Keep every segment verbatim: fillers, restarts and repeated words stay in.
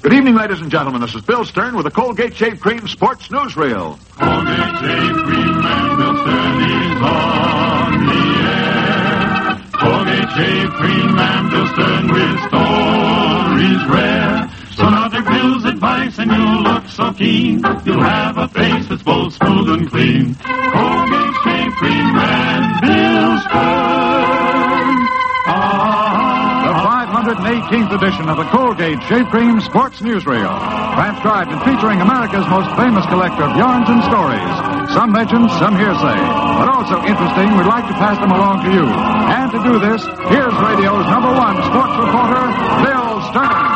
Good evening, ladies and gentlemen. This is Bill Stern with the Colgate Shave Cream Sports Newsreel. Colgate Shave Cream and Bill Stern is on the air. Colgate Shave Cream and Bill Stern with stories rare. So now take Bill's advice and you'll look so keen. You'll have a face that's both smooth and clean. Colgate Shave Cream and Bill Stern. The five hundred eighteenth edition of the Colgate Shave Cream Sports Newsreel. Transcribed and featuring America's most famous collector of yarns and stories. Some legends, some hearsay. But also interesting, we'd like to pass them along to you. And to do this, here's radio's number one sports reporter, Bill Stern.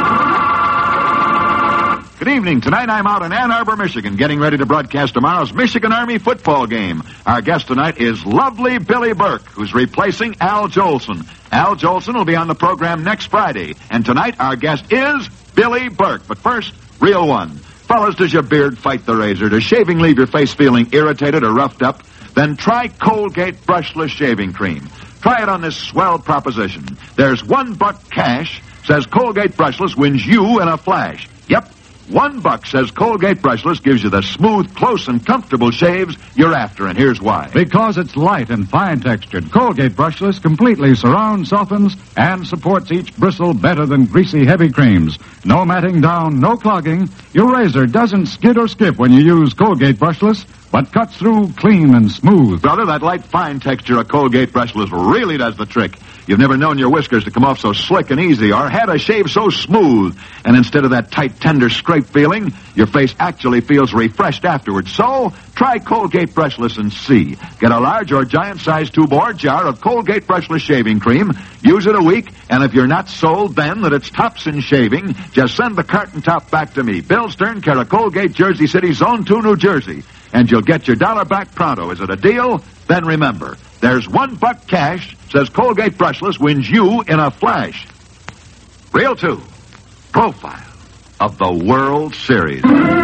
Good evening. Tonight I'm out in Ann Arbor, Michigan, getting ready to broadcast tomorrow's Michigan Army football game. Our guest tonight is lovely Billy Burke, who's replacing Al Jolson. Al Jolson will be on the program next Friday. And tonight our guest is Billy Burke. But first, real one. Fellas, does your beard fight the razor? Does shaving leave your face feeling irritated or roughed up? Then try Colgate Brushless Shaving Cream. Try it on this swell proposition. There's one buck cash, says Colgate Brushless wins you in a flash. Yep. One buck says Colgate Brushless gives you the smooth, close, and comfortable shaves you're after, and here's why. Because it's light and fine-textured, Colgate Brushless completely surrounds, softens, and supports each bristle better than greasy, heavy creams. No matting down, no clogging. Your razor doesn't skid or skip when you use Colgate Brushless, but cuts through clean and smooth. Brother, that light, fine texture of Colgate Brushless really does the trick. You've never known your whiskers to come off so slick and easy, or had a shave so smooth. And instead of that tight, tender scrape feeling, your face actually feels refreshed afterwards. So, try Colgate Brushless and see. Get a large or giant-sized tube or jar of Colgate Brushless Shaving Cream. Use it a week, and if you're not sold then that it's tops in shaving, just send the carton top back to me. Bill Stern, care of Colgate, Jersey City, Zone two, New Jersey. And you'll get your dollar back pronto. Is it a deal? Then remember, there's one buck cash, says Colgate Brushless wins you in a flash. Reel two, profile of the World Series.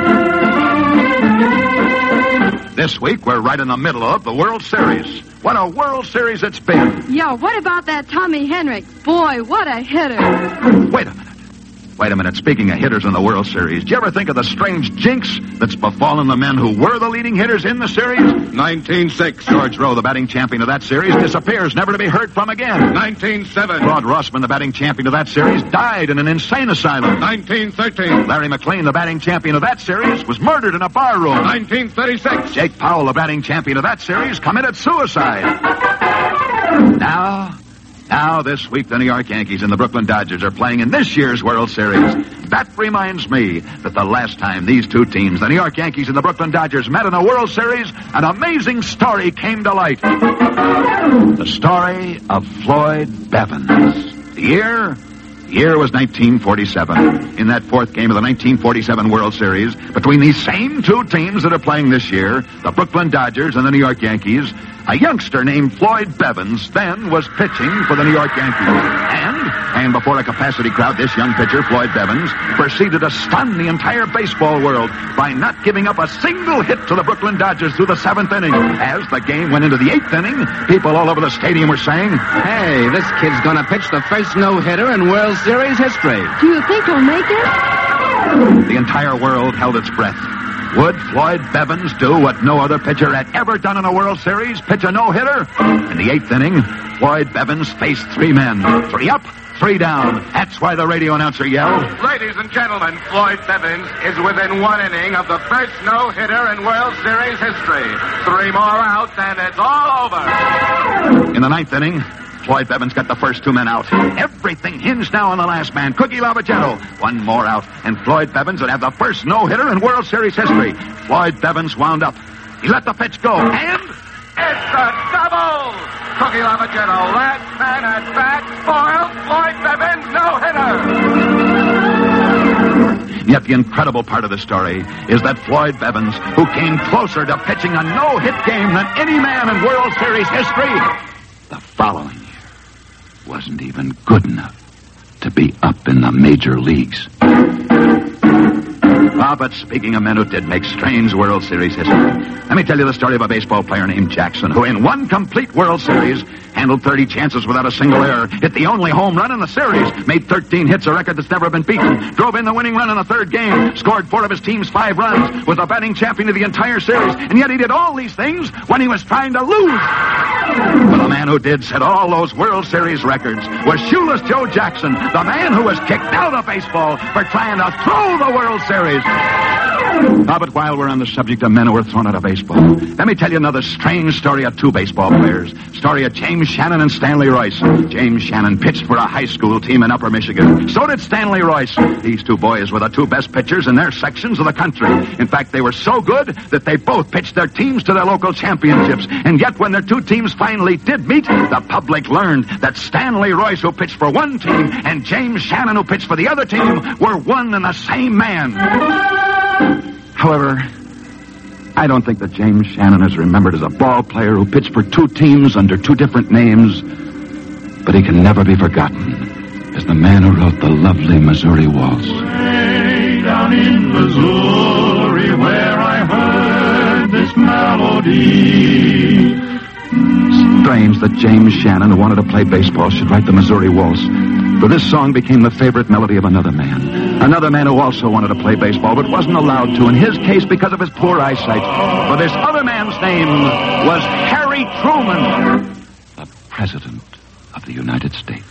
This week, we're right in the middle of the World Series. What a World Series it's been. Yo, what about that Tommy Henrik? Boy, what a hitter. Wait a minute. Wait a minute. Speaking of hitters in the World Series, did you ever think of the strange jinx that's befallen the men who were the leading hitters in the series? nineteen six. George Rowe, the batting champion of that series, disappears, never to be heard from again. nineteen seven. Claude Rossman, the batting champion of that series, died in an insane asylum. nineteen thirteen. Larry McLean, the batting champion of that series, was murdered in a bar room. nineteen thirty-six. Jake Powell, the batting champion of that series, committed suicide. Now... Now, this week, the New York Yankees and the Brooklyn Dodgers are playing in this year's World Series. That reminds me that the last time these two teams, the New York Yankees and the Brooklyn Dodgers, met in a World Series, an amazing story came to light. The story of Floyd Bevins. The year? The year was nineteen forty-seven. In that fourth game of the nineteen forty-seven World Series, between these same two teams that are playing this year, the Brooklyn Dodgers and the New York Yankees, a youngster named Floyd Bevins then was pitching for the New York Yankees. And, and before a capacity crowd, this young pitcher, Floyd Bevins, proceeded to stun the entire baseball world by not giving up a single hit to the Brooklyn Dodgers through the seventh inning. As the game went into the eighth inning, people all over the stadium were saying, "Hey, this kid's gonna pitch the first no-hitter in World Series history." Do you think he'll make it? The entire world held its breath. Would Floyd Bevins do what no other pitcher had ever done in a World Series? Pitch a no-hitter? In the eighth inning, Floyd Bevins faced three men. Three up, three down. That's why the radio announcer yelled, Ladies and gentlemen, Floyd Bevins is within one inning of the first no-hitter in World Series history. Three more outs, and it's all over. In the ninth inning, Floyd Bevins got the first two men out. Everything hinged now on the last man, Cookie Lavagetto. One more out, and Floyd Bevins would have the first no-hitter in World Series history. Floyd Bevins wound up. He let the pitch go, and... It's a double! Cookie Lavagetto, last man at bat, spoils Floyd Bevins' no-hitter. Yet the incredible part of the story is that Floyd Bevins, who came closer to pitching a no-hit game than any man in World Series history, the following year wasn't even good enough to be up in the major leagues. Ah, but speaking of men who did make strange World Series history, let me tell you the story of a baseball player named Jackson, who in one complete World Series handled thirty chances without a single error, hit the only home run in the series, made thirteen hits, a record that's never been beaten, drove in the winning run in the third game, scored four of his team's five runs, was the batting champion of the entire series, and yet he did all these things when he was trying to lose. But the man who did set all those World Series records was Shoeless Joe Jackson, the man who was kicked out of baseball for trying to throw the World Series. Ah, but while we're on the subject of men who were thrown out of baseball, let me tell you another strange story of two baseball players. Story of James Shannon and Stanley Royce. James Shannon pitched for a high school team in Upper Michigan. So did Stanley Royce. These two boys were the two best pitchers in their sections of the country. In fact, they were so good that they both pitched their teams to their local championships. And yet, when their two teams finally did meet, the public learned that Stanley Royce, who pitched for one team, and James Shannon, who pitched for the other team, were one and the same man. However, I don't think that James Shannon is remembered as a ball player who pitched for two teams under two different names, but he can never be forgotten as the man who wrote the lovely Missouri Waltz. Way down in Missouri where I heard this melody. Strange that James Shannon, who wanted to play baseball, should write the Missouri Waltz. For this song became the favorite melody of another man. Another man who also wanted to play baseball, but wasn't allowed to, in his case, because of his poor eyesight. For this other man's name was Harry Truman, the President of the United States.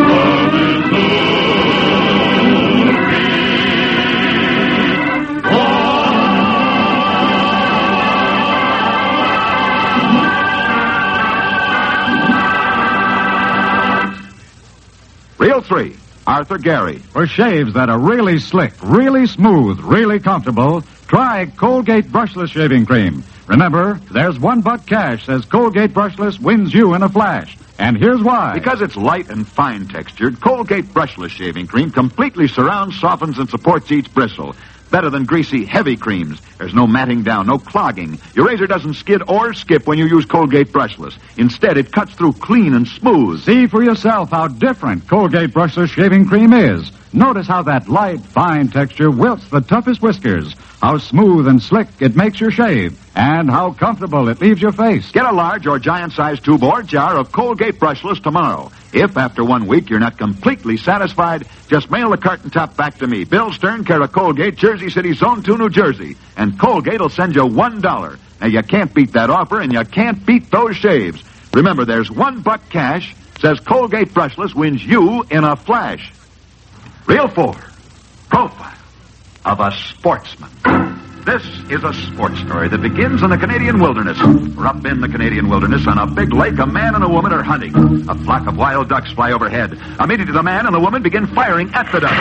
Reel three, Arthur Gary. For shaves that are really slick, really smooth, really comfortable, try Colgate Brushless Shaving Cream. Remember, there's one buck cash says Colgate Brushless wins you in a flash. And here's why. Because it's light and fine textured, Colgate Brushless Shaving Cream completely surrounds, softens, and supports each bristle. Better than greasy, heavy creams. There's no matting down, no clogging. Your razor doesn't skid or skip when you use Colgate Brushless. Instead, it cuts through clean and smooth. See for yourself how different Colgate Brushless Shaving Cream is. Notice how that light, fine texture wilts the toughest whiskers, how smooth and slick it makes your shave, and how comfortable it leaves your face. Get a large or giant-sized tube or jar of Colgate Brushless tomorrow. If, after one week, you're not completely satisfied, just mail the carton top back to me, Bill Stern, care of Colgate, Jersey City, Zone two, New Jersey, and Colgate will send you one dollar. Now, you can't beat that offer, and you can't beat those shaves. Remember, there's one buck cash, says Colgate Brushless wins you in a flash. Reel four, Profile of a Sportsman. This is a sports story that begins in the Canadian wilderness. We're up in the Canadian wilderness on a big lake. A man and a woman are hunting. A flock of wild ducks fly overhead. Immediately, the man and the woman begin firing at the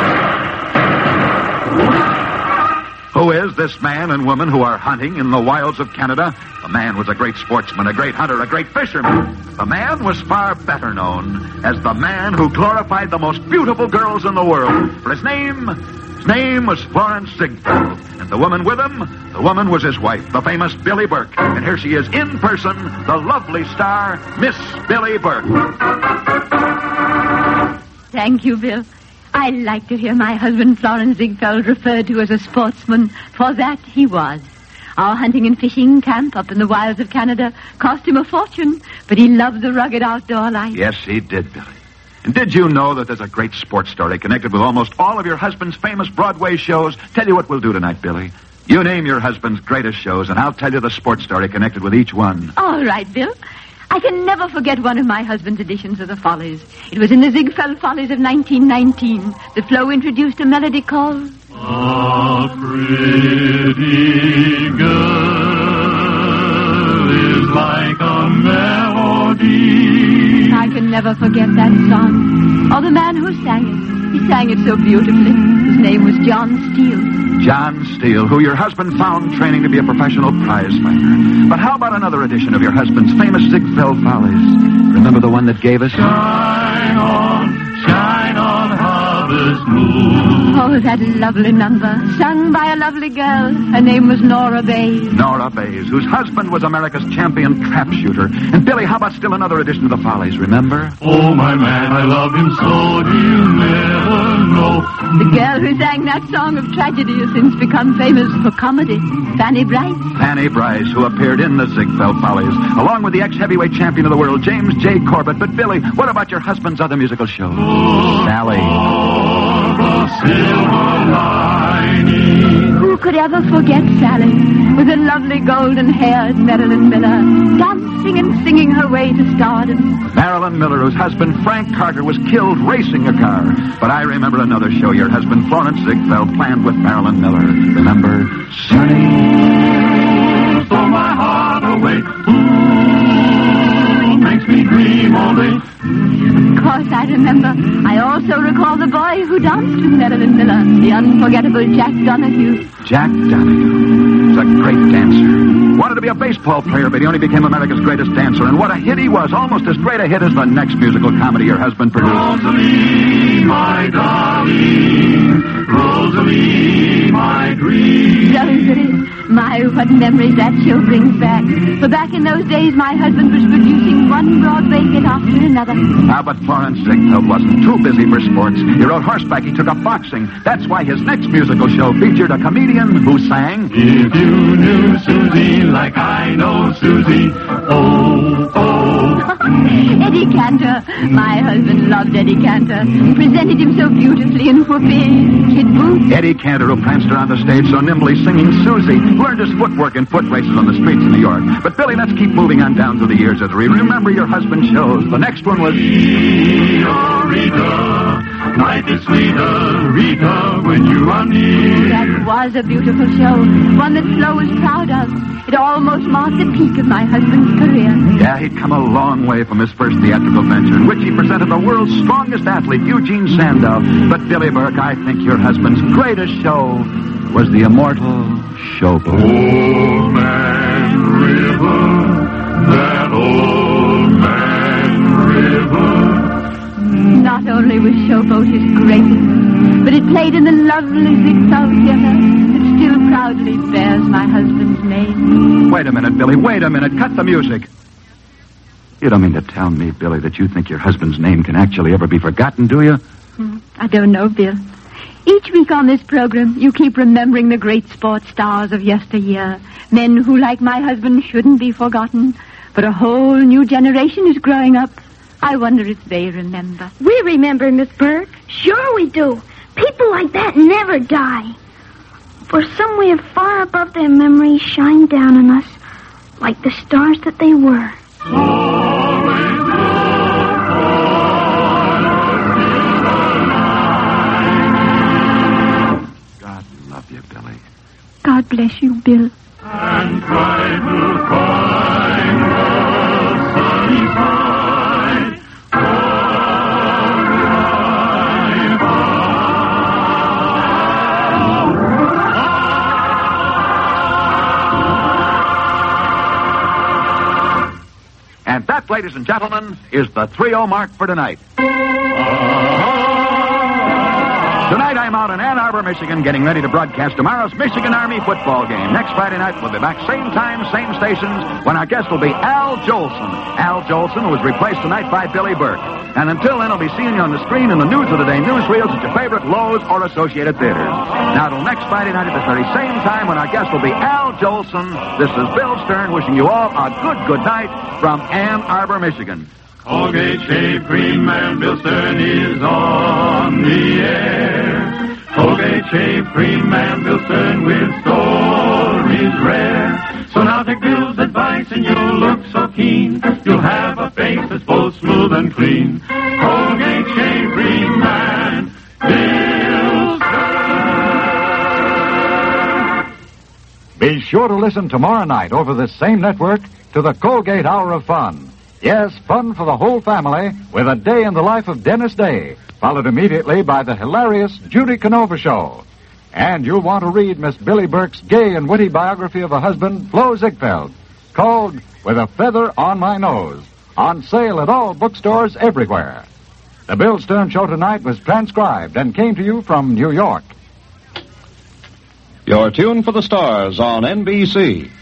ducks. Who is this man and woman who are hunting in the wilds of Canada? The man was a great sportsman, a great hunter, a great fisherman. The man was far better known as the man who glorified the most beautiful girls in the world. For his name, his name was Florence Ziegfeld. And the woman with him, the woman was his wife, the famous Billie Burke. And here she is in person, the lovely star, Miss Billie Burke. Thank you, Bill. I like to hear my husband, Florence Ziegfeld, referred to as a sportsman, for that he was. Our hunting and fishing camp up in the wilds of Canada cost him a fortune, but he loved the rugged outdoor life. Yes, he did, Billy. And did you know that there's a great sports story connected with almost all of your husband's famous Broadway shows? Tell you what we'll do tonight, Billy. You name your husband's greatest shows, and I'll tell you the sports story connected with each one. All right, Bill. I can never forget one of my husband's editions of the Follies. It was in the Ziegfeld Follies of nineteen nineteen that Flo introduced a melody called... A pretty girl is like a melody. I can never forget that song. Or the man who sang it. He sang it so beautifully. His name was John Steele. John Steele, who your husband found training to be a professional prize fighter. But how about another edition of your husband's famous Ziegfeld Follies? Remember the one that gave us... Shine on, shine on, harvest moon. Oh, that lovely number, sung by a lovely girl. Her name was Nora Bayes. Nora Bayes, whose husband was America's champion trap shooter. And Billy, how about still another edition of the Follies, remember? Oh, my man, I love him so, he'll never know. The girl who sang that song of tragedy has since become famous for comedy, Fanny Bryce. Fanny Bryce, who appeared in the Ziegfeld Follies, along with the ex-heavyweight champion of the world, James J. Corbett. But Billy, what about your husband's other musical shows? Sally. Who could ever forget Sally, with her lovely golden-haired Marilyn Miller, dancing and singing her way to stardom? Marilyn Miller, whose husband Frank Carter was killed racing a car. But I remember another show your husband Florence Ziegfeld planned with Marilyn Miller. Remember? Sunny, stole my heart away. Ooh, makes me dream all day. Of course, I remember. I also recall the boy who danced with Marilyn Miller, the unforgettable Jack Donahue. Jack Donahue was a great dancer. Wanted to be a baseball player, but he only became America's greatest dancer. And what a hit he was. Almost as great a hit as the next musical comedy your husband produced. Rosalie, my darling. Rosalie, my dream. Rosalie. My, what memories that show brings back. For back in those days, my husband was producing one Broadway hit after another. Ah, but Florence Ziegfeld wasn't too busy for sports. He rode horseback. He took up boxing. That's why his next musical show featured a comedian who sang... If you knew Susie like I know Susie, oh, oh. Eddie Cantor. My husband loved Eddie Cantor. He presented him so beautifully in whoopee, kid boots. Eddie Cantor, who pranced around the stage so nimbly singing Susie, learned his footwork in foot races on the streets of New York. But, Billy, let's keep moving on down through the years as we remember your husband's shows. The next one was... Rita, life is sweeter, Rita, when you are near. That was a beautiful show, one that Flo was proud of. It almost marked the peak of my husband's career. Yeah, he'd come a long way from his first theatrical venture, in which he presented the world's strongest athlete, Eugene Sandow. But, Billy Burke, I think your husband's greatest show was the immortal Showboat. Old Man River, that old man river. Not only was Showboat his greatest, but it played in the lovely Ziegfeld Theater that still proudly bears my husband's name. Wait a minute, Billy, wait a minute. Cut the music. You don't mean to tell me, Billy, that you think your husband's name can actually ever be forgotten, do you? Hmm, I don't know, Bill. Each week on this program, you keep remembering the great sports stars of yesteryear. Men who, like my husband, shouldn't be forgotten. But a whole new generation is growing up. I wonder if they remember. We remember, Miss Burke. Sure we do. People like that never die. For somewhere far above their memories shine down on us like the stars that they were. God bless you, Bill. And try to find the sunny side of life. And that, ladies and gentlemen, is the three oh mark for tonight. Tonight I'm out in Ann Arbor, Michigan, getting ready to broadcast tomorrow's Michigan Army football game. Next Friday night, we'll be back same time, same stations, when our guest will be Al Jolson. Al Jolson, who was replaced tonight by Billy Burke. And until then, I'll be seeing you on the screen in the News of the Day newsreels at your favorite Lowe's or Associated Theaters. Now, till next Friday night at the very same time, when our guest will be Al Jolson, this is Bill Stern wishing you all a good, good night from Ann Arbor, Michigan. Colgate Shave Cream and Bill Stern is on the air. Colgate Shave Cream and Bill Stern with stories rare. So now take Bill's advice and you'll look so keen. You'll have a face that's both smooth and clean. Colgate Shave Cream and Bill Stern. Be sure to listen tomorrow night over this same network to the Colgate Hour of Fun. Yes, fun for the whole family with a day in the life of Dennis Day, followed immediately by the hilarious Judy Canova Show. And you'll want to read Miss Billy Burke's gay and witty biography of her husband, Flo Ziegfeld, called With a Feather on My Nose, on sale at all bookstores everywhere. The Bill Stern Show tonight was transcribed and came to you from New York. You're tuned for the stars on N B C.